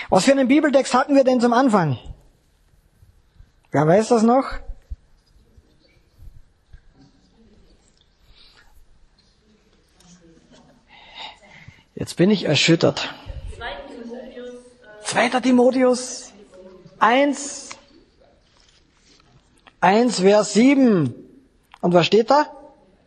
Was für einen Bibeltext hatten wir denn zum Anfang? Wer weiß das noch? Jetzt bin ich erschüttert. 2. Timotheus 1, Vers 7. Und was steht da?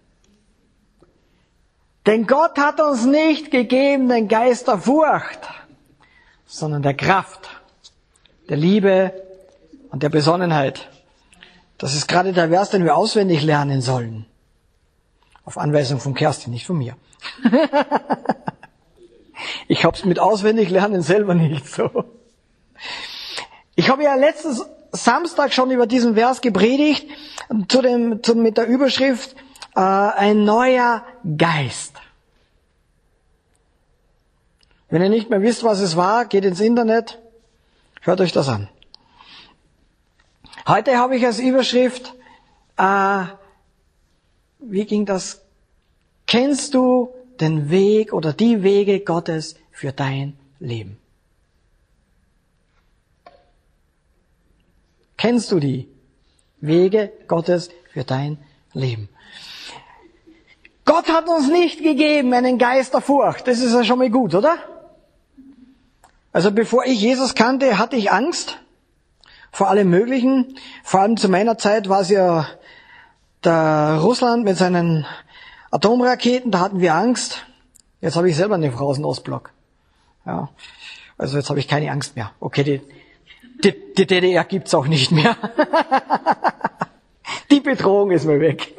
Denn Gott hat uns nicht gegeben den Geist der Furcht, sondern der Kraft, der Liebe und der Besonnenheit. Das ist gerade der Vers, den wir auswendig lernen sollen. Auf Anweisung von Kerstin, nicht von mir. Ich hab's mit auswendig lernen selber nicht so. Ich habe ja letzten Samstag schon über diesen Vers gepredigt, mit der Überschrift ein neuer Geist. Wenn ihr nicht mehr wisst, was es war, geht ins Internet, hört euch das an. Heute habe ich als Überschrift, wie ging das? Kennst du den Weg oder die Wege Gottes für dein Leben? Kennst du die Wege Gottes für dein Leben? Gott hat uns nicht gegeben einen Geist der Furcht. Das ist ja schon mal gut, oder? Also bevor ich Jesus kannte, hatte ich Angst vor allem Möglichen. Vor allem zu meiner Zeit war es ja der Russland mit seinen Atomraketen, da hatten wir Angst. Jetzt habe ich selber eine Frau aus dem Ostblock. Ja, also jetzt habe ich keine Angst mehr. Okay, die DDR gibt's auch nicht mehr. Die Bedrohung ist mir weg.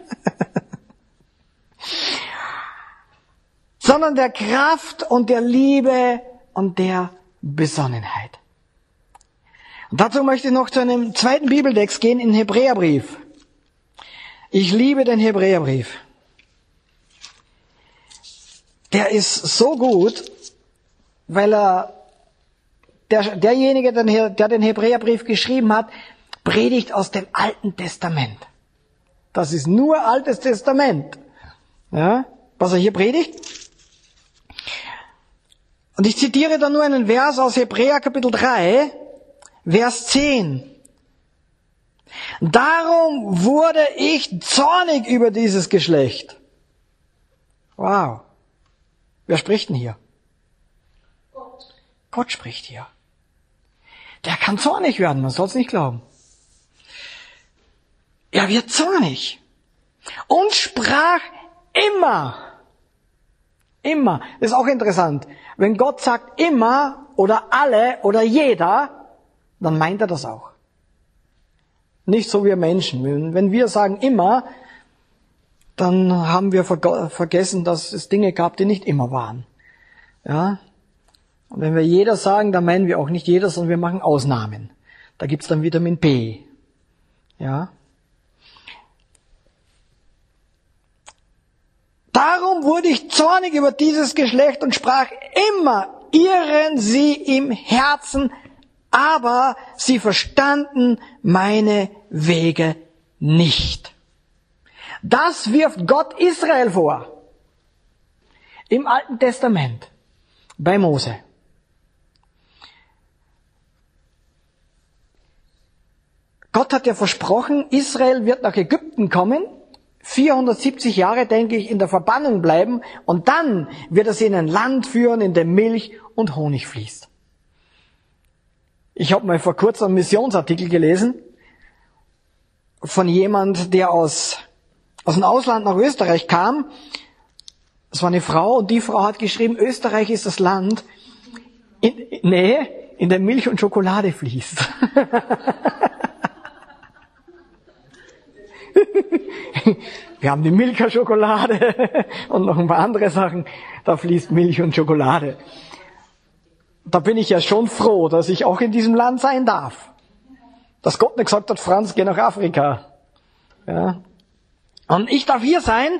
Sondern der Kraft und der Liebe und der Besonnenheit. Und dazu möchte ich noch zu einem zweiten Bibeltext gehen, in den Hebräerbrief. Ich liebe den Hebräerbrief. Der ist so gut, weil derjenige, der den Hebräerbrief geschrieben hat, predigt aus dem Alten Testament. Das ist nur Altes Testament. Ja, was er hier predigt. Und ich zitiere da nur einen Vers aus Hebräer Kapitel 3, Vers 10. Darum wurde ich zornig über dieses Geschlecht. Wow. Wer spricht denn hier? Gott spricht hier. Der kann zornig werden, man soll es nicht glauben. Er wird zornig. Und sprach immer. Immer. Das ist auch interessant. Wenn Gott sagt immer oder alle oder jeder, dann meint er das auch. Nicht so wie Menschen. Wenn wir sagen immer, dann haben wir vergessen, dass es Dinge gab, die nicht immer waren. Ja? Und wenn wir jeder sagen, dann meinen wir auch nicht jeder, sondern wir machen Ausnahmen. Da gibt's dann Vitamin B. Ja? Darum wurde ich zornig über dieses Geschlecht und sprach immer, irren sie im Herzen, aber sie verstanden meine Wege nicht. Das wirft Gott Israel vor. Im Alten Testament. Bei Mose. Gott hat ja versprochen, Israel wird nach Ägypten kommen, 470 Jahre, denke ich, in der Verbannung bleiben und dann wird er sie in ein Land führen, in dem Milch und Honig fließt. Ich habe mal vor kurzem einen Missionsartikel gelesen von jemand, der aus dem Ausland nach Österreich kam. Es war eine Frau und die Frau hat geschrieben, Österreich ist das Land, in dem Milch und Schokolade fließt. Wir haben die Milka-Schokolade und noch ein paar andere Sachen, da fließt Milch und Schokolade. Da bin ich ja schon froh, dass ich auch in diesem Land sein darf. Dass Gott nicht gesagt hat, Franz, geh nach Afrika. Ja. Und ich darf hier sein.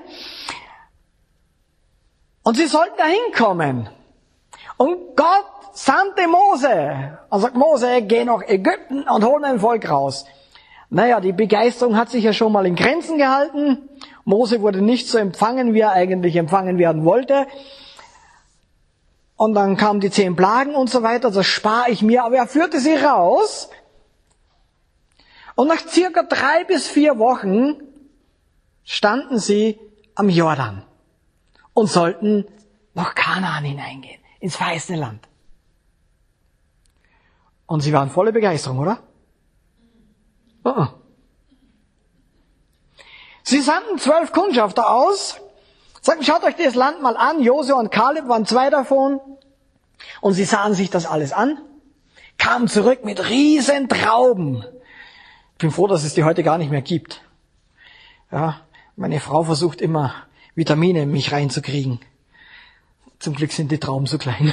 Und sie sollten da hinkommen. Und Gott sandte Mose. Und sagt, Mose, geh nach Ägypten und hol ein Volk raus. Naja, die Begeisterung hat sich ja schon mal in Grenzen gehalten. Mose wurde nicht so empfangen, wie er eigentlich empfangen werden wollte. Und dann kamen die 10 Plagen und so weiter, das spare ich mir, aber er führte sie raus. Und nach circa 3 bis 4 Wochen standen sie am Jordan und sollten nach Kanaan hineingehen, ins verheißene Land. Und sie waren voller Begeisterung, oder? Sie sandten 12 Kundschafter aus, sagten, schaut euch das Land mal an. Josua und Kaleb waren 2 davon. Und sie sahen sich das alles an, kamen zurück mit riesen Trauben. Ich bin froh, dass es die heute gar nicht mehr gibt. Ja, meine Frau versucht immer, Vitamine in mich reinzukriegen. Zum Glück sind die Trauben so klein.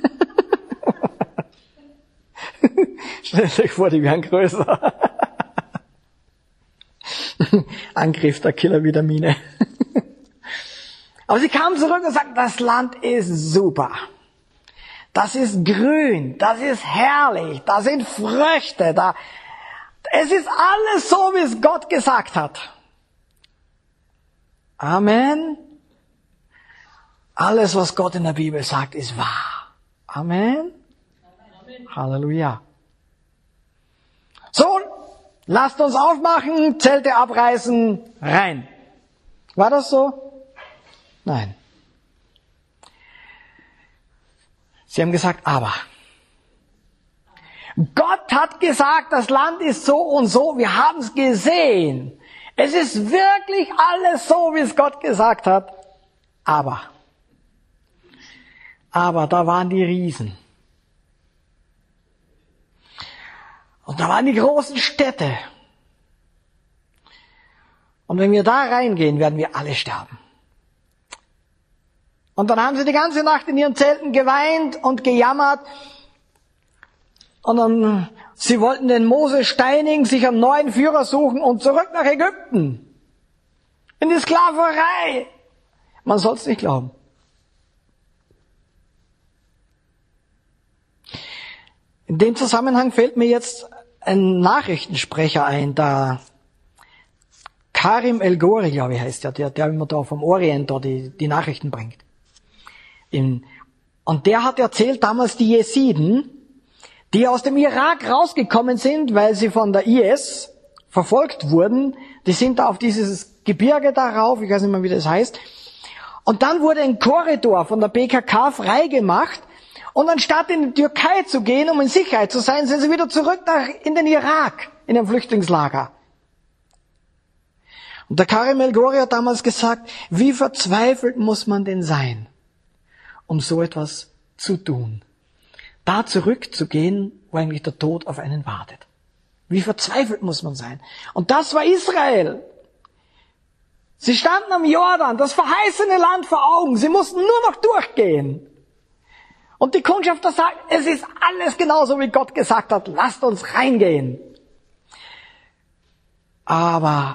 Stellt euch vor, die wären größer. Angriff der Killer-Vitamine. Aber sie kamen zurück und sagten, das Land ist super. Das ist grün, das ist herrlich, da sind Früchte, es ist alles so, wie es Gott gesagt hat. Amen. Alles, was Gott in der Bibel sagt, ist wahr. Amen. Amen. Halleluja. So, lasst uns aufmachen, Zelte abreißen, rein. War das so? Nein. Sie haben gesagt, aber. Gott hat gesagt, das Land ist so und so, wir haben es gesehen. Es ist wirklich alles so, wie es Gott gesagt hat. Aber da waren die Riesen. Und da waren die großen Städte. Und wenn wir da reingehen, werden wir alle sterben. Und dann haben sie die ganze Nacht in ihren Zelten geweint und gejammert. Und dann, sie wollten den Mose steinigen, sich einen neuen Führer suchen und zurück nach Ägypten. In die Sklaverei. Man soll es nicht glauben. In dem Zusammenhang fällt mir jetzt ein Nachrichtensprecher ein, da Karim El-Gori, glaube ich, heißt der immer da vom Orient da die Nachrichten bringt. Und der hat erzählt, damals die Jesiden, die aus dem Irak rausgekommen sind, weil sie von der IS verfolgt wurden, die sind da auf dieses Gebirge da rauf, ich weiß nicht mehr, wie das heißt. Und dann wurde ein Korridor von der PKK freigemacht. Und anstatt in die Türkei zu gehen, um in Sicherheit zu sein, sind sie wieder zurück in den Irak, in ein Flüchtlingslager. Und der Karim El-Gori hat damals gesagt, wie verzweifelt muss man denn sein, um so etwas zu tun? Da zurückzugehen, wo eigentlich der Tod auf einen wartet. Wie verzweifelt muss man sein? Und das war Israel. Sie standen am Jordan, das verheißene Land vor Augen. Sie mussten nur noch durchgehen. Und die Kundschafter sagen, es ist alles genauso, wie Gott gesagt hat. Lasst uns reingehen. Aber.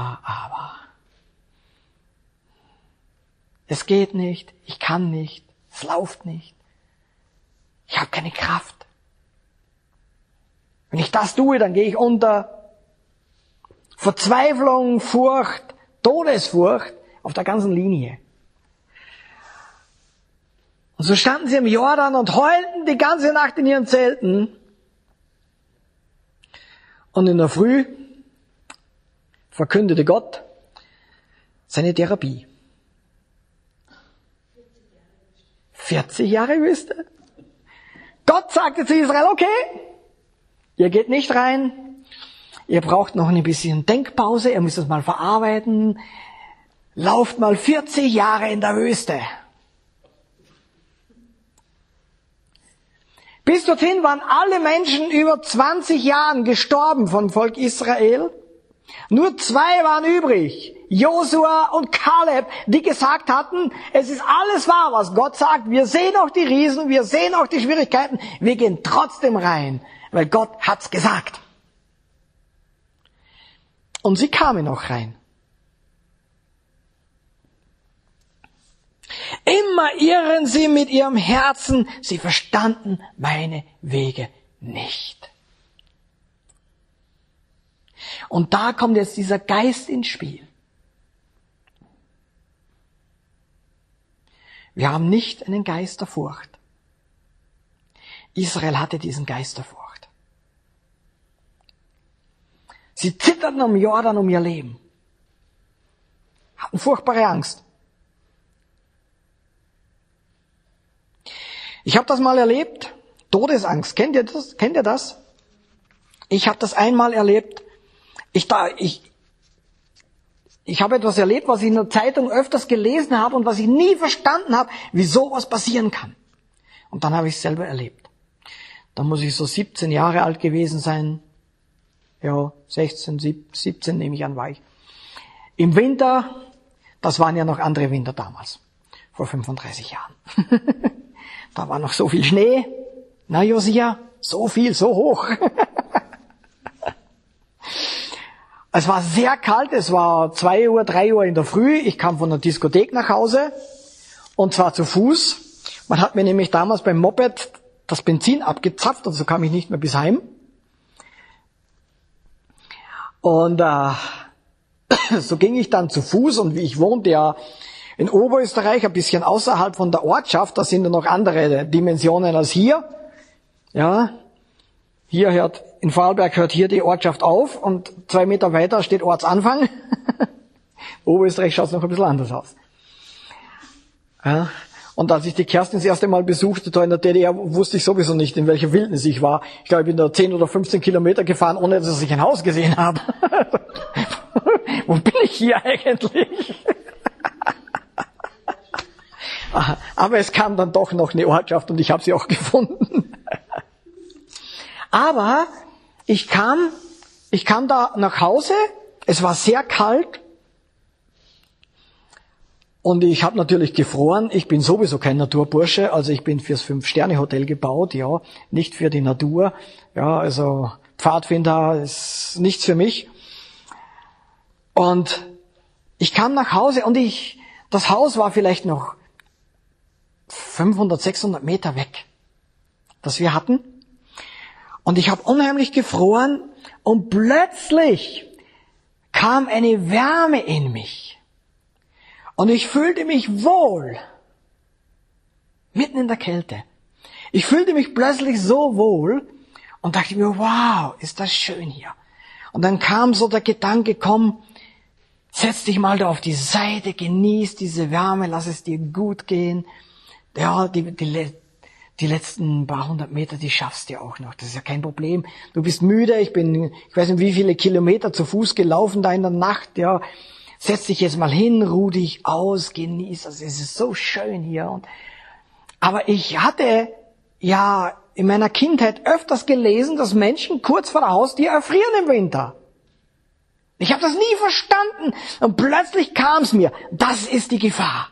Es geht nicht, ich kann nicht, es läuft nicht. Ich habe keine Kraft. Wenn ich das tue, dann gehe ich unter. Verzweiflung, Furcht, Todesfurcht auf der ganzen Linie. Und so standen sie im Jordan und heulten die ganze Nacht in ihren Zelten. Und in der Früh verkündete Gott seine Therapie. 40 Jahre Wüste. Gott sagte zu Israel, okay, ihr geht nicht rein, ihr braucht noch ein bisschen Denkpause, ihr müsst es mal verarbeiten, lauft mal 40 Jahre in der Wüste. Bis dorthin waren alle Menschen über 20 Jahren gestorben vom Volk Israel. Nur 2 waren übrig, Josua und Kaleb, die gesagt hatten, es ist alles wahr, was Gott sagt. Wir sehen auch die Riesen, wir sehen auch die Schwierigkeiten, wir gehen trotzdem rein, weil Gott hat's gesagt. Und sie kamen auch rein. Immer irren sie mit ihrem Herzen, sie verstanden meine Wege nicht. Und da kommt jetzt dieser Geist ins Spiel. Wir haben nicht einen Geist der Furcht, Israel hatte diesen Geist der Furcht. Sie zitterten um Jordan um ihr Leben. Hatten furchtbare Angst. Ich habe das mal erlebt. Todesangst. Kennt ihr das? Kennt ihr das? Ich habe das einmal erlebt. Ich habe etwas erlebt, was ich in der Zeitung öfters gelesen habe und was ich nie verstanden habe, wie sowas passieren kann. Und dann habe ich es selber erlebt. Da muss ich so 17 Jahre alt gewesen sein. Ja, 16, 17 nehme ich an, war ich. Im Winter, das waren ja noch andere Winter damals, vor 35 Jahren. Da war noch so viel Schnee. Na Josia, so viel, so hoch. Es war sehr kalt, es war 2 Uhr, 3 Uhr in der Früh. Ich kam von der Diskothek nach Hause und zwar zu Fuß. Man hat mir nämlich damals beim Moped das Benzin abgezapft und so kam ich nicht mehr bis heim. Und so ging ich dann zu Fuß und wie ich wohnte ja in Oberösterreich, ein bisschen außerhalb von der Ortschaft, da sind ja noch andere Dimensionen als hier. Ja, in Vorarlberg hört hier die Ortschaft auf und 2 Meter weiter steht Ortsanfang. Oberösterreich schaut es noch ein bisschen anders aus. Ja, und als ich die Kerstin das erste Mal besuchte, da in der DDR, wusste ich sowieso nicht, in welcher Wildnis ich war. Ich glaube, ich bin da 10 oder 15 Kilometer gefahren, ohne dass ich ein Haus gesehen habe. Wo bin ich hier eigentlich? Aber es kam dann doch noch eine Ortschaft und ich habe sie auch gefunden. Aber ich kam da nach Hause, es war sehr kalt und ich habe natürlich gefroren. Ich bin sowieso kein Naturbursche, also ich bin fürs 5-Sterne-Hotel gebaut, ja, nicht für die Natur. Ja, also Pfadfinder ist nichts für mich. Und ich kam nach Hause und das Haus war vielleicht noch 500, 600 Meter weg, das wir hatten. Und ich habe unheimlich gefroren und plötzlich kam eine Wärme in mich. Und ich fühlte mich wohl, mitten in der Kälte. Ich fühlte mich plötzlich so wohl und dachte mir, wow, ist das schön hier. Und dann kam so der Gedanke, komm, setz dich mal da auf die Seite, genieß diese Wärme, lass es dir gut gehen. Ja, die letzten paar 100 Meter, die schaffst du ja auch noch. Das ist ja kein Problem. Du bist müde. Ich weiß nicht, wie viele Kilometer zu Fuß gelaufen da in der Nacht. Ja, setz dich jetzt mal hin, ruh dich aus, genieß. Also es ist so schön hier. Aber ich hatte ja in meiner Kindheit öfters gelesen, dass Menschen kurz vor der Haustür erfrieren im Winter. Ich habe das nie verstanden. Und plötzlich kam es mir. Das ist die Gefahr.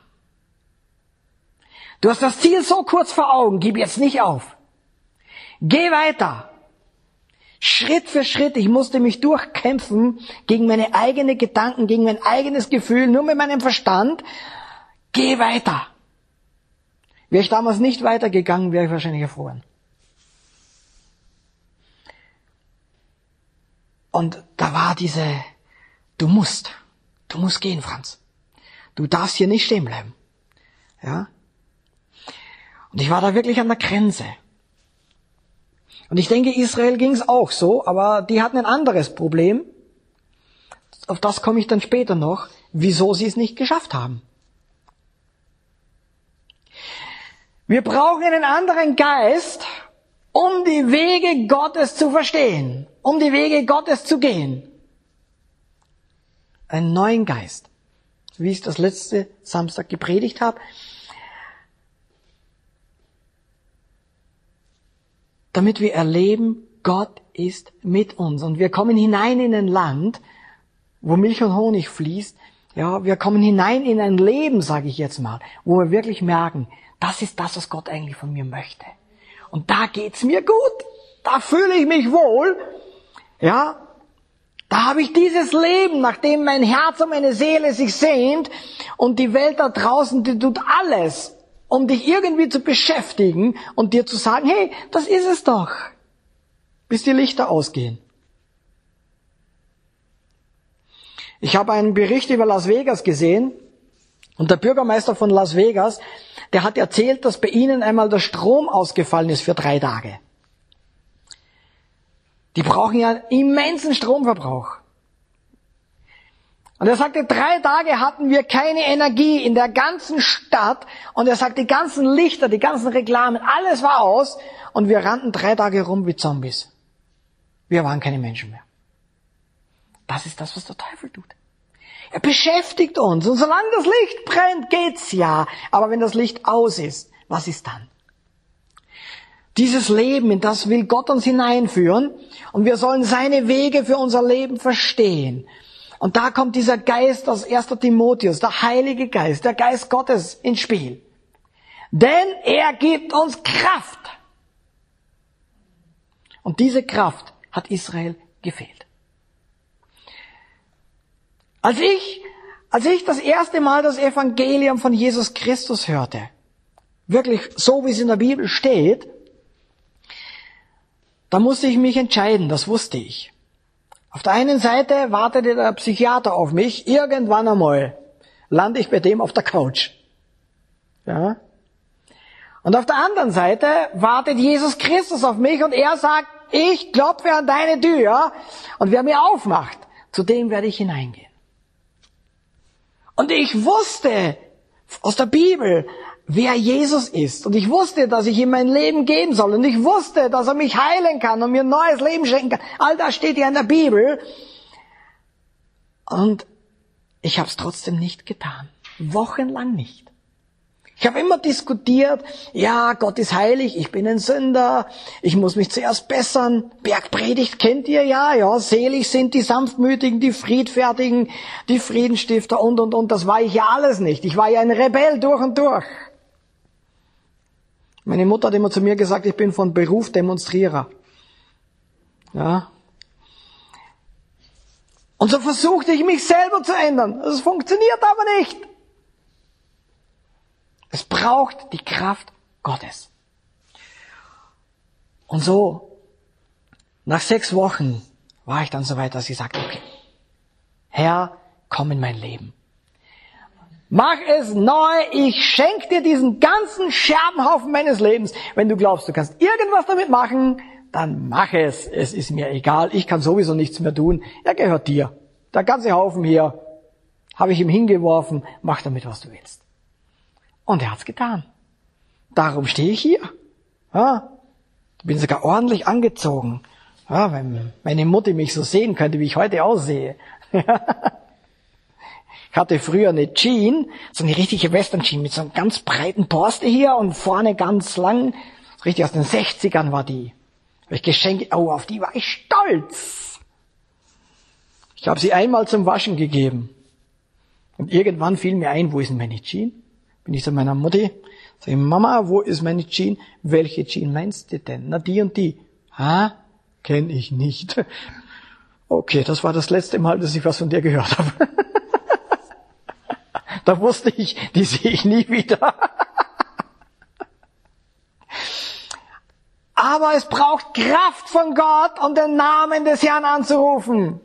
Du hast das Ziel so kurz vor Augen, gib jetzt nicht auf. Geh weiter. Schritt für Schritt, ich musste mich durchkämpfen gegen meine eigenen Gedanken, gegen mein eigenes Gefühl, nur mit meinem Verstand. Geh weiter. Wäre ich damals nicht weitergegangen, wäre ich wahrscheinlich erfroren. Und da war du musst gehen, Franz. Du darfst hier nicht stehen bleiben. Ja? Und ich war da wirklich an der Grenze. Und ich denke, Israel ging es auch so, aber die hatten ein anderes Problem. Auf das komme ich dann später noch, wieso sie es nicht geschafft haben. Wir brauchen einen anderen Geist, um die Wege Gottes zu verstehen, um die Wege Gottes zu gehen. Einen neuen Geist, wie ich es das letzte Samstag gepredigt habe. Damit wir erleben, Gott ist mit uns. Und wir kommen hinein in ein Land, wo Milch und Honig fließt. Ja, wir kommen hinein in ein Leben, sage ich jetzt mal, wo wir wirklich merken, das ist das, was Gott eigentlich von mir möchte. Und da geht's mir gut. Da fühle ich mich wohl. Ja, da habe ich dieses Leben, nachdem mein Herz und meine Seele sich sehnt und die Welt da draußen, die tut alles, um dich irgendwie zu beschäftigen und dir zu sagen, hey, das ist es doch, bis die Lichter ausgehen. Ich habe einen Bericht über Las Vegas gesehen Und der Bürgermeister von Las Vegas, der hat erzählt, dass bei ihnen einmal der Strom ausgefallen ist für 3 Tage. Die brauchen ja einen immensen Stromverbrauch. Und er sagte, 3 Tage hatten wir keine Energie in der ganzen Stadt. Und er sagt, die ganzen Lichter, die ganzen Reklamen, alles war aus. Und wir rannten 3 Tage rum wie Zombies. Wir waren keine Menschen mehr. Das ist das, was der Teufel tut. Er beschäftigt uns. Und solange das Licht brennt, geht's ja. Aber wenn das Licht aus ist, was ist dann? Dieses Leben, in das will Gott uns hineinführen. Und wir sollen seine Wege für unser Leben verstehen. Und da kommt dieser Geist aus 1. Timotheus, der Heilige Geist, der Geist Gottes ins Spiel. Denn er gibt uns Kraft. Und diese Kraft hat Israel gefehlt. Als ich das erste Mal das Evangelium von Jesus Christus hörte, wirklich so wie es in der Bibel steht, da musste ich mich entscheiden, das wusste ich. Auf der einen Seite wartete der Psychiater auf mich, irgendwann einmal lande ich bei dem auf der Couch. Ja? Und auf der anderen Seite wartet Jesus Christus auf mich und er sagt, ich klopfe an deine Tür und wer mir aufmacht, zu dem werde ich hineingehen. Und ich wusste aus der Bibel, wer Jesus ist. Und ich wusste, dass ich ihm mein Leben geben soll. Und ich wusste, dass er mich heilen kann und mir ein neues Leben schenken kann. All das steht ja in der Bibel. Und ich habe es trotzdem nicht getan. Wochenlang nicht. Ich habe immer diskutiert, ja, Gott ist heilig, ich bin ein Sünder, ich muss mich zuerst bessern. Bergpredigt kennt ihr ja, selig sind die Sanftmütigen, die Friedfertigen, die Friedensstifter und. Das war ich ja alles nicht. Ich war ja ein Rebell durch und durch. Meine Mutter hat immer zu mir gesagt, ich bin von Beruf Demonstrierer. Ja. Und so versuchte ich mich selber zu ändern. Das funktioniert aber nicht. Es braucht die Kraft Gottes. Und so, nach 6 Wochen war ich dann so weit, dass ich sagte, okay, Herr, komm in mein Leben. Mach es neu, ich schenke dir diesen ganzen Scherbenhaufen meines Lebens. Wenn du glaubst, du kannst irgendwas damit machen, dann mach es. Es ist mir egal, ich kann sowieso nichts mehr tun. Er gehört dir. Der ganze Haufen hier habe ich ihm hingeworfen, mach damit, was du willst. Und er hat's getan. Darum stehe ich hier. Ja, bin sogar ordentlich angezogen. Ja, wenn meine Mutti mich so sehen könnte, wie ich heute aussehe. Ich hatte früher eine Jean, so eine richtige Western-Jean mit so einem ganz breiten Borste hier und vorne ganz lang. Richtig aus den 60ern war die. Habe ich geschenkt. Oh, auf die war ich stolz. Ich habe sie einmal zum Waschen gegeben. Und irgendwann fiel mir ein, wo ist denn meine Jean? Bin ich zu meiner Mutti, sage ich, Mama, wo ist meine Jean? Welche Jean meinst du denn? Na, die und die. Kenn ich nicht. Okay, das war das letzte Mal, dass ich was von dir gehört habe. Da wusste ich, die sehe ich nie wieder. Aber es braucht Kraft von Gott, um den Namen des Herrn anzurufen.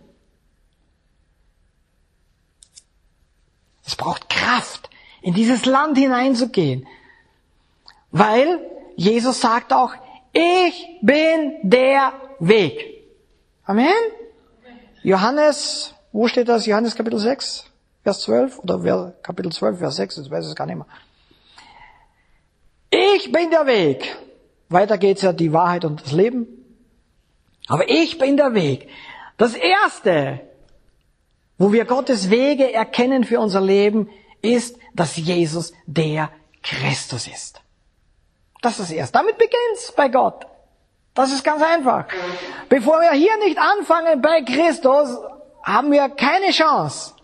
Es braucht Kraft, in dieses Land hineinzugehen. Weil Jesus sagt auch, ich bin der Weg. Amen? Johannes, wo steht das? Johannes Kapitel 6, Vers 12? Oder Kapitel 12, Vers 6? Ich weiß es gar nicht mehr. Ich bin der Weg. Weiter geht's ja, die Wahrheit und das Leben. Aber ich bin der Weg. Das Erste, wo wir Gottes Wege erkennen für unser Leben, ist, dass Jesus der Christus ist. Das ist erst. Damit beginnt's bei Gott. Das ist ganz einfach. Bevor wir hier nicht anfangen bei Christus, haben wir keine Chance.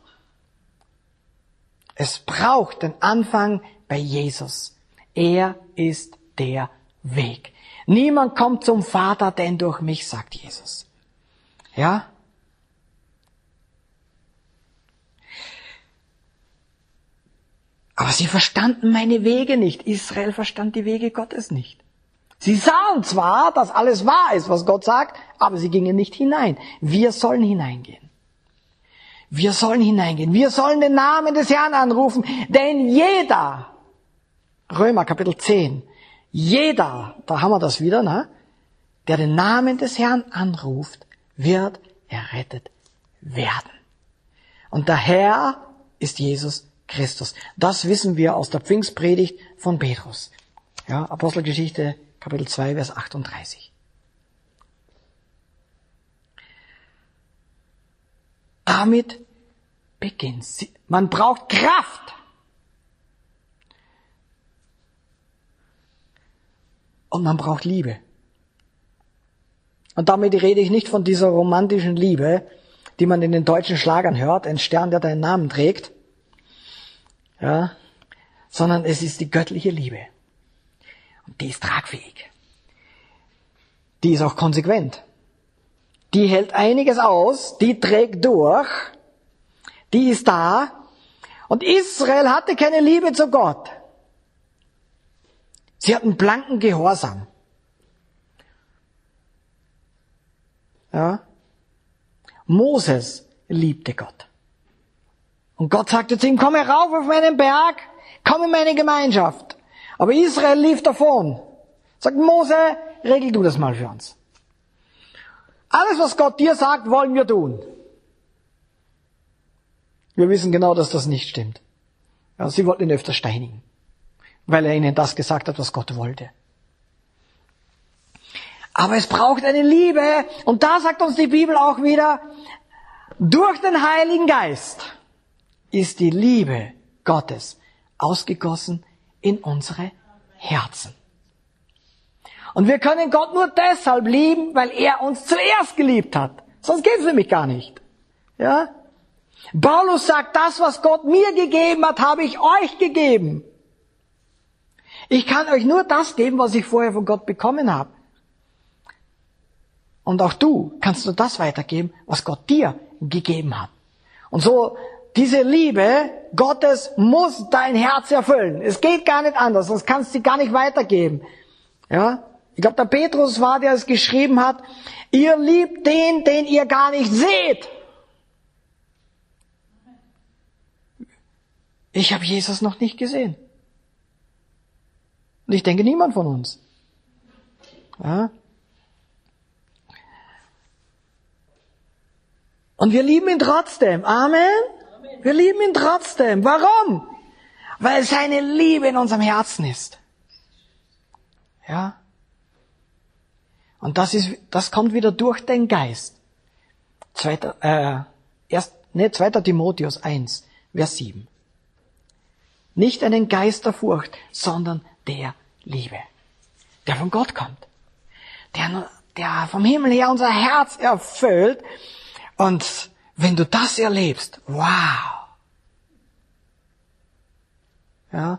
Es braucht den Anfang bei Jesus. Er ist der Weg. Niemand kommt zum Vater, denn durch mich, sagt Jesus. Ja? Aber sie verstanden meine Wege nicht. Israel verstand die Wege Gottes nicht. Sie sahen zwar, dass alles wahr ist, was Gott sagt, aber sie gingen nicht hinein. Wir sollen hineingehen. Wir sollen hineingehen. Wir sollen den Namen des Herrn anrufen, denn jeder, Römer Kapitel 10, jeder, da haben wir das wieder, ne, der den Namen des Herrn anruft, wird errettet werden. Und der Herr ist Jesus Christus. Das wissen wir aus der Pfingstpredigt von Petrus. Ja, Apostelgeschichte Kapitel 2, Vers 38. Damit beginnt sie. Man braucht Kraft. Und man braucht Liebe. Und damit rede ich nicht von dieser romantischen Liebe, die man in den deutschen Schlagern hört, ein Stern, der deinen Namen trägt, ja, sondern es ist die göttliche Liebe. Und die ist tragfähig. Die ist auch konsequent. Die hält einiges aus, die trägt durch, die ist da. Und Israel hatte keine Liebe zu Gott. Sie hatten blanken Gehorsam. Ja. Moses liebte Gott. Und Gott sagte zu ihm, komm herauf auf meinen Berg, komm in meine Gemeinschaft. Aber Israel lief davon. Sagt, Mose, regel du das mal für uns. Alles, was Gott dir sagt, wollen wir tun. Wir wissen genau, dass das nicht stimmt. Ja, sie wollten ihn öfter steinigen, weil er ihnen das gesagt hat, was Gott wollte. Aber es braucht eine Liebe, und da sagt uns die Bibel auch wieder, durch den Heiligen Geist ist die Liebe Gottes ausgegossen in unsere Herzen. Und wir können Gott nur deshalb lieben, weil er uns zuerst geliebt hat. Sonst geht's nämlich gar nicht. Ja? Paulus sagt, das, was Gott mir gegeben hat, habe ich euch gegeben. Ich kann euch nur das geben, was ich vorher von Gott bekommen habe. Und auch du kannst nur das weitergeben, was Gott dir gegeben hat. Und so, diese Liebe Gottes muss dein Herz erfüllen. Es geht gar nicht anders, sonst kannst du sie gar nicht weitergeben. Ja? Ich glaube, der Petrus war, der es geschrieben hat, ihr liebt den, den ihr gar nicht seht. Ich habe Jesus noch nicht gesehen. Und ich denke, niemand von uns. Ja? Und wir lieben ihn trotzdem. Amen? Wir lieben ihn trotzdem. Warum? Weil seine Liebe in unserem Herzen ist. Ja? Und das kommt wieder durch den Geist. 2. Timotheus 1, Vers 7. Nicht einen Geist der Furcht, sondern der Liebe. Der von Gott kommt. Der vom Himmel her unser Herz erfüllt. Und wenn du das erlebst, wow. Ja.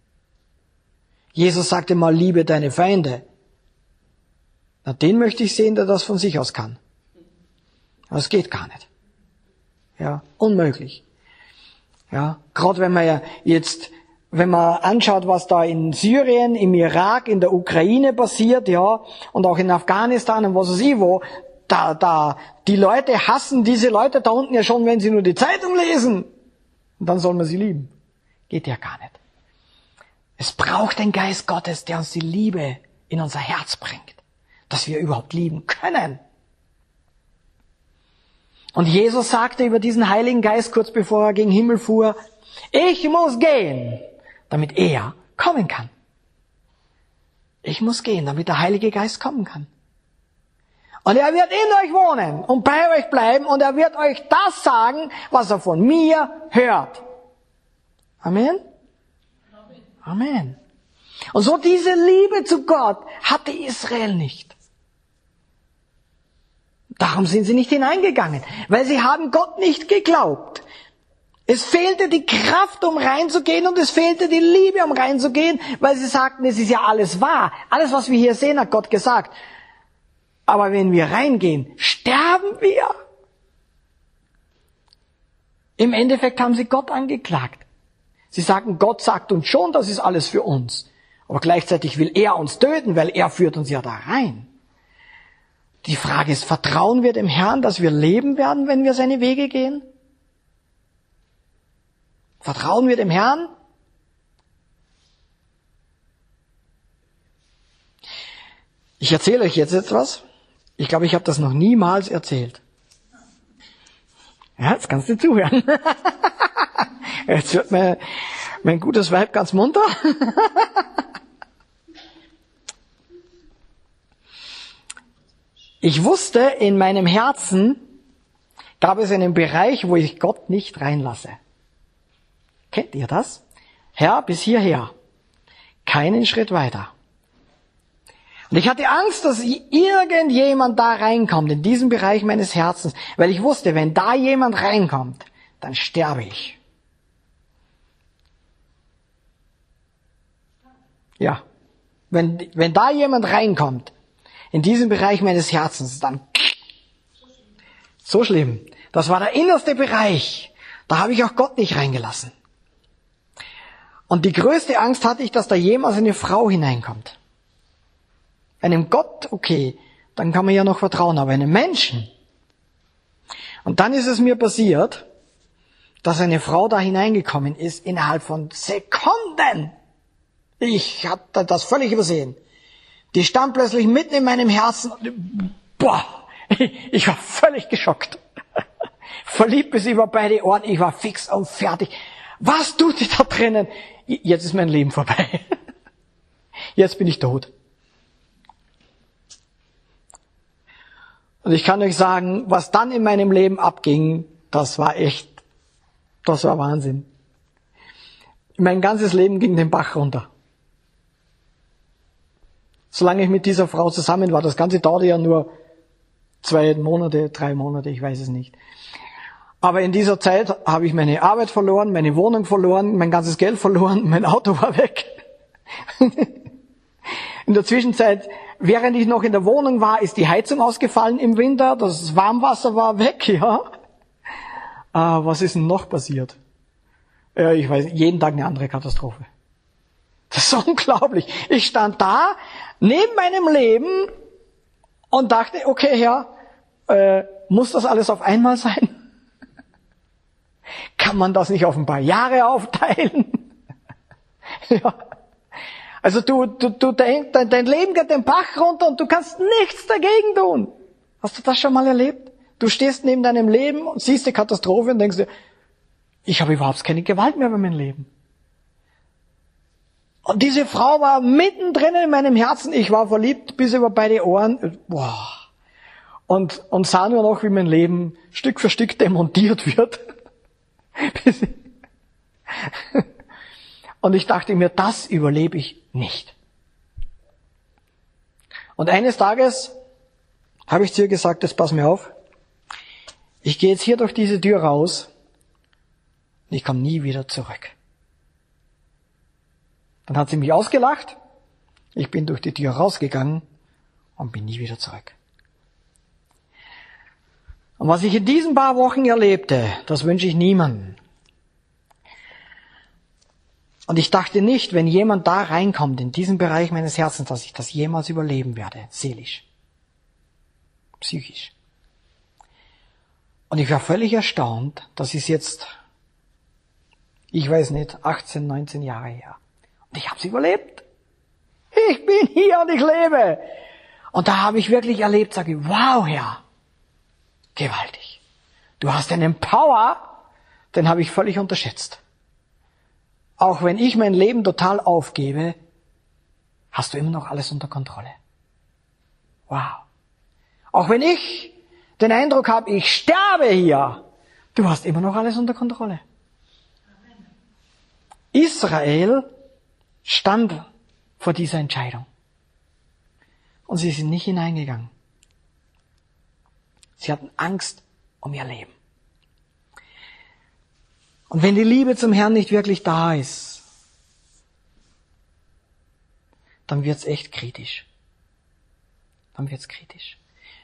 Jesus sagte mal, liebe deine Feinde. Na, den möchte ich sehen, der das von sich aus kann. Aber es geht gar nicht. Ja, unmöglich. Ja, gerade wenn man anschaut, was da in Syrien, im Irak, in der Ukraine passiert, ja, und auch in Afghanistan und was weiß ich wo, die Leute hassen diese Leute da unten ja schon, wenn sie nur die Zeitung lesen. Und dann soll man sie lieben. Geht ja gar nicht. Es braucht den Geist Gottes, der uns die Liebe in unser Herz bringt, dass wir überhaupt lieben können. Und Jesus sagte über diesen Heiligen Geist, kurz bevor er gegen den Himmel fuhr, ich muss gehen, damit er kommen kann. Ich muss gehen, damit der Heilige Geist kommen kann. Und er wird in euch wohnen und bei euch bleiben und er wird euch das sagen, was er von mir hört. Amen? Amen. Und so diese Liebe zu Gott hatte Israel nicht. Darum sind sie nicht hineingegangen, weil sie haben Gott nicht geglaubt. Es fehlte die Kraft, um reinzugehen, und es fehlte die Liebe, um reinzugehen, weil sie sagten, es ist ja alles wahr. Alles, was wir hier sehen, hat Gott gesagt. Aber wenn wir reingehen, sterben wir. Im Endeffekt haben sie Gott angeklagt. Sie sagten, Gott sagt uns schon, das ist alles für uns. Aber gleichzeitig will er uns töten, weil er führt uns ja da rein. Die Frage ist, vertrauen wir dem Herrn, dass wir leben werden, wenn wir seine Wege gehen? Vertrauen wir dem Herrn? Ich erzähle euch jetzt etwas. Ich glaube, ich habe das noch niemals erzählt. Ja, jetzt kannst du zuhören. Jetzt wird mein gutes Weib ganz munter. Ich wusste, in meinem Herzen gab es einen Bereich, wo ich Gott nicht reinlasse. Kennt ihr das? Herr, bis hierher. Keinen Schritt weiter. Und ich hatte Angst, dass irgendjemand da reinkommt, in diesen Bereich meines Herzens, weil ich wusste, wenn da jemand reinkommt, dann sterbe ich. Ja, wenn da jemand reinkommt, in diesen Bereich meines Herzens, dann so schlimm. Das war der innerste Bereich. Da habe ich auch Gott nicht reingelassen. Und die größte Angst hatte ich, dass da jemals eine Frau hineinkommt. Einem Gott, okay, dann kann man ja noch vertrauen, aber einem Menschen. Und dann ist es mir passiert, dass eine Frau da hineingekommen ist innerhalb von Sekunden. Ich hatte das völlig übersehen. Die stand plötzlich mitten in meinem Herzen. Boah, ich war völlig geschockt. Verliebt bis über beide Ohren. Ich war fix und fertig. Was tut die da drinnen? Jetzt ist mein Leben vorbei. Jetzt bin ich tot. Und ich kann euch sagen, was dann in meinem Leben abging, das war Wahnsinn. Mein ganzes Leben ging den Bach runter. Solange ich mit dieser Frau zusammen war, das Ganze dauerte ja nur 2 Monate, 3 Monate, ich weiß es nicht. Aber in dieser Zeit habe ich meine Arbeit verloren, meine Wohnung verloren, mein ganzes Geld verloren, mein Auto war weg. In der Zwischenzeit, während ich noch in der Wohnung war, ist die Heizung ausgefallen im Winter, das Warmwasser war weg, ja. Was ist denn noch passiert? Ich weiß, jeden Tag eine andere Katastrophe. Das ist unglaublich. Ich stand da, neben meinem Leben und dachte, okay, Herr, muss das alles auf einmal sein? Kann man das nicht auf ein paar Jahre aufteilen? Ja. Also dein Leben geht den Bach runter und du kannst nichts dagegen tun. Hast du das schon mal erlebt? Du stehst neben deinem Leben und siehst die Katastrophe und denkst dir, ich habe überhaupt keine Gewalt mehr über mein Leben. Und diese Frau war mittendrin in meinem Herzen. Ich war verliebt bis über beide Ohren. Boah. Und sah nur noch, wie mein Leben Stück für Stück demontiert wird. Und ich dachte mir, das überlebe ich nicht. Und eines Tages habe ich zu ihr gesagt, jetzt pass mir auf, ich gehe jetzt hier durch diese Tür raus und ich komme nie wieder zurück. Dann hat sie mich ausgelacht, ich bin durch die Tür rausgegangen und bin nie wieder zurück. Und was ich in diesen paar Wochen erlebte, das wünsche ich niemandem. Und ich dachte nicht, wenn jemand da reinkommt, in diesen Bereich meines Herzens, dass ich das jemals überleben werde, seelisch, psychisch. Und ich war völlig erstaunt, das ist jetzt, ich weiß nicht, 18, 19 Jahre her. Und ich habe es überlebt. Ich bin hier und ich lebe. Und da habe ich wirklich erlebt, sage ich, wow, Herr, gewaltig. Du hast einen Power, den habe ich völlig unterschätzt. Auch wenn ich mein Leben total aufgebe, hast du immer noch alles unter Kontrolle. Wow. Auch wenn ich den Eindruck habe, ich sterbe hier, du hast immer noch alles unter Kontrolle. Israel stand vor dieser Entscheidung. Und sie sind nicht hineingegangen. Sie hatten Angst um ihr Leben. Und wenn die Liebe zum Herrn nicht wirklich da ist, dann wird's echt kritisch. Dann wird's kritisch.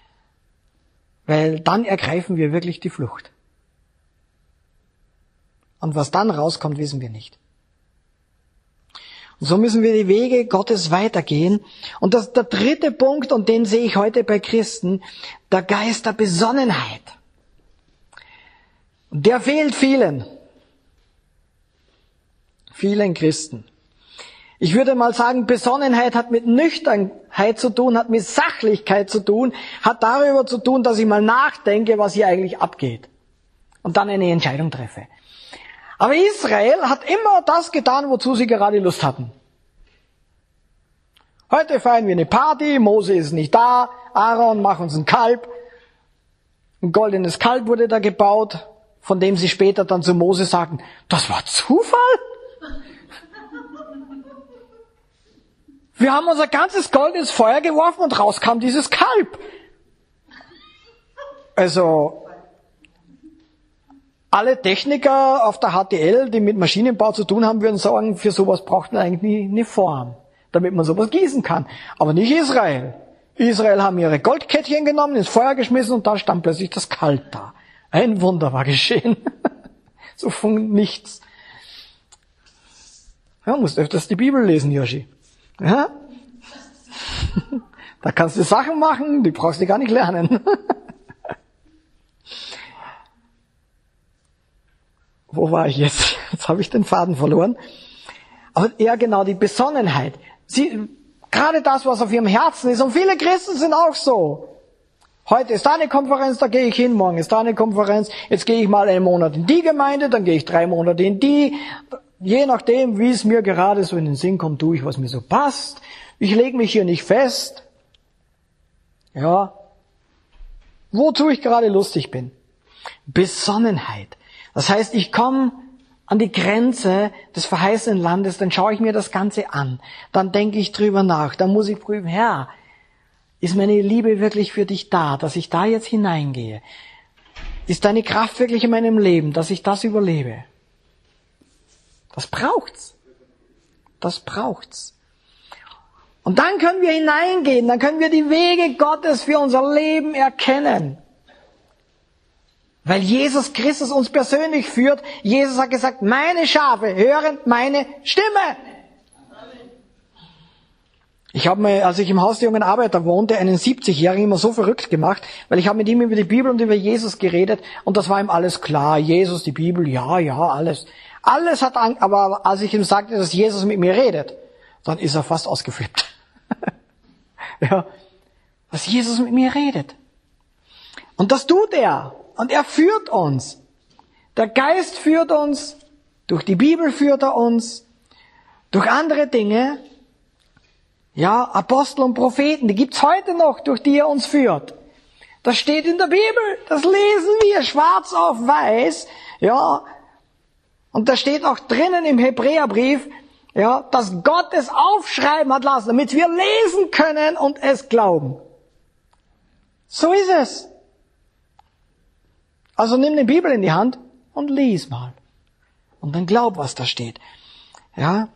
Weil dann ergreifen wir wirklich die Flucht. Und was dann rauskommt, wissen wir nicht. Und so müssen wir die Wege Gottes weitergehen. Und das ist der dritte Punkt, und den sehe ich heute bei Christen, der Geist der Besonnenheit. Und der fehlt vielen. vielen Christen. Ich würde mal sagen, Besonnenheit hat mit Nüchternheit zu tun, hat mit Sachlichkeit zu tun, hat darüber zu tun, dass ich mal nachdenke, was hier eigentlich abgeht. Und dann eine Entscheidung treffe. Aber Israel hat immer das getan, wozu sie gerade Lust hatten. Heute feiern wir eine Party, Mose ist nicht da, Aaron macht uns ein Kalb. Ein goldenes Kalb wurde da gebaut, von dem sie später dann zu Mose sagten, das war Zufall? Wir haben unser ganzes Gold ins Feuer geworfen und raus kam dieses Kalb. Also, alle Techniker auf der HTL, die mit Maschinenbau zu tun haben, würden sagen, für sowas braucht man eigentlich eine Form, damit man sowas gießen kann. Aber nicht Israel. Israel haben ihre Goldkettchen genommen, ins Feuer geschmissen und da stand plötzlich das Kalb da. Ein Wunder war geschehen. So von nichts. Ja, musst öfters die Bibel lesen, Joshi. Ja? Da kannst du Sachen machen, die brauchst du gar nicht lernen. Wo war ich jetzt? Jetzt habe ich den Faden verloren. Aber ja, genau, die Besonnenheit. Gerade das, was auf ihrem Herzen ist. Und viele Christen sind auch so. Heute ist da eine Konferenz, da gehe ich hin. Morgen ist da eine Konferenz. Jetzt gehe ich mal einen Monat in die Gemeinde, dann gehe ich 3 Monate in die. Je nachdem, wie es mir gerade so in den Sinn kommt, tue ich, was mir so passt. Ich lege mich hier nicht fest. Ja. Wozu ich gerade lustig bin. Besonnenheit. Das heißt, ich komme an die Grenze des verheißenen Landes, dann schaue ich mir das Ganze an. Dann denke ich drüber nach. Dann muss ich prüfen, Herr, ist meine Liebe wirklich für dich da, dass ich da jetzt hineingehe? Ist deine Kraft wirklich in meinem Leben, dass ich das überlebe? Das braucht's. Das braucht's. Und dann können wir hineingehen, dann können wir die Wege Gottes für unser Leben erkennen. Weil Jesus Christus uns persönlich führt. Jesus hat gesagt, meine Schafe hören meine Stimme. Ich habe mir, als ich im Haus der jungen Arbeiter wohnte, einen 70-Jährigen immer so verrückt gemacht, weil ich habe mit ihm über die Bibel und über Jesus geredet und das war ihm alles klar. Jesus, die Bibel, ja, alles. Alles hat aber als ich ihm sagte, dass Jesus mit mir redet, dann ist er fast ausgeflippt. Ja, dass Jesus mit mir redet. Und das tut er. Und er führt uns. Der Geist führt uns, durch die Bibel führt er uns, durch andere Dinge. Ja, Apostel und Propheten, die gibt's heute noch, durch die er uns führt. Das steht in der Bibel, das lesen wir schwarz auf weiß. Ja, und da steht auch drinnen im Hebräerbrief, ja, dass Gott es aufschreiben hat lassen, damit wir lesen können und es glauben. So ist es. Also nimm die Bibel in die Hand und lies mal. Und dann glaub, was da steht. Ja.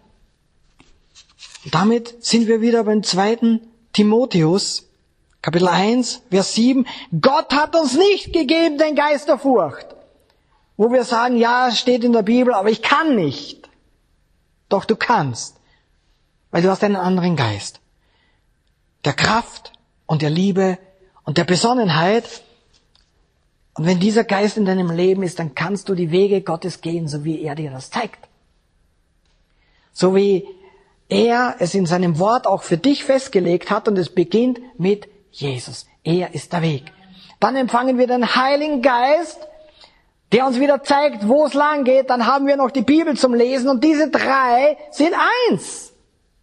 Damit sind wir wieder beim 2. Timotheus, Kapitel 1, Vers 7. Gott hat uns nicht gegeben den Geist der Furcht. Wo wir sagen, ja, es steht in der Bibel, aber ich kann nicht. Doch du kannst. Weil du hast einen anderen Geist. Der Kraft und der Liebe und der Besonnenheit. Und wenn dieser Geist in deinem Leben ist, dann kannst du die Wege Gottes gehen, so wie er dir das zeigt. So wie er es in seinem Wort auch für dich festgelegt hat und es beginnt mit Jesus. Er ist der Weg. Dann empfangen wir den Heiligen Geist, der uns wieder zeigt, wo es lang geht. Dann haben wir noch die Bibel zum Lesen und diese 3 sind eins.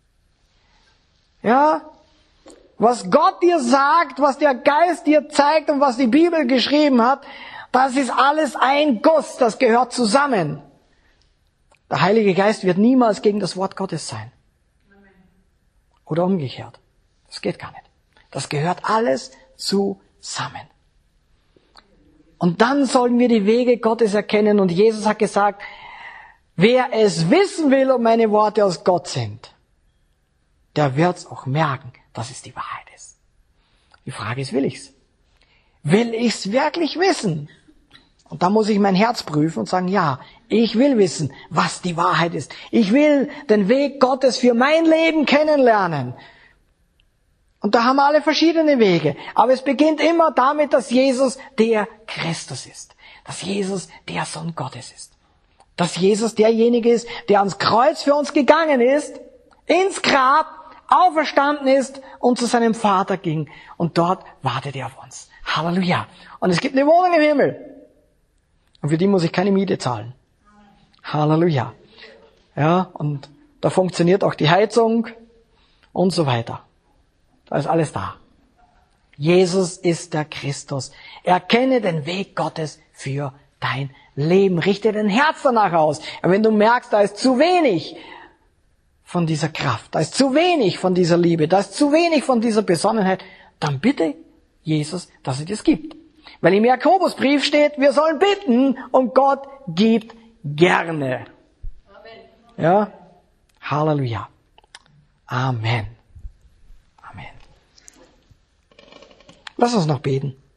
Ja, was Gott dir sagt, was der Geist dir zeigt und was die Bibel geschrieben hat, das ist alles ein Guss, das gehört zusammen. Der Heilige Geist wird niemals gegen das Wort Gottes sein. Oder umgekehrt. Das geht gar nicht. Das gehört alles zusammen. Und dann sollen wir die Wege Gottes erkennen. Und Jesus hat gesagt, wer es wissen will, ob meine Worte aus Gott sind, der wird's auch merken, dass es die Wahrheit ist. Die Frage ist, will ich's? Will ich's wirklich wissen? Und da muss ich mein Herz prüfen und sagen, ja, ich will wissen, was die Wahrheit ist. Ich will den Weg Gottes für mein Leben kennenlernen. Und da haben wir alle verschiedene Wege. Aber es beginnt immer damit, dass Jesus der Christus ist. Dass Jesus der Sohn Gottes ist. Dass Jesus derjenige ist, der ans Kreuz für uns gegangen ist, ins Grab, auferstanden ist und zu seinem Vater ging. Und dort wartet er auf uns. Halleluja. Und es gibt eine Wohnung im Himmel. Und für die muss ich keine Miete zahlen. Halleluja. Ja, und da funktioniert auch die Heizung und so weiter. Da ist alles da. Jesus ist der Christus. Erkenne den Weg Gottes für dein Leben. Richte dein Herz danach aus. Und wenn du merkst, da ist zu wenig von dieser Kraft, da ist zu wenig von dieser Liebe, da ist zu wenig von dieser Besonnenheit, dann bitte Jesus, dass er das gibt. Weil im Jakobusbrief steht, wir sollen bitten und Gott gibt gerne. Amen. Ja? Halleluja. Amen. Amen. Lass uns noch beten.